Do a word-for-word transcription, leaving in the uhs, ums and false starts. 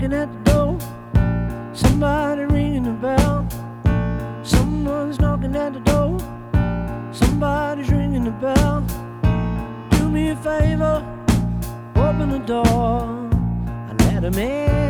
knocking at the door. Somebody ringing the bell. Someone's knocking at the door. Somebody's ringing the bell. Do me a favor, open the door and let 'em in.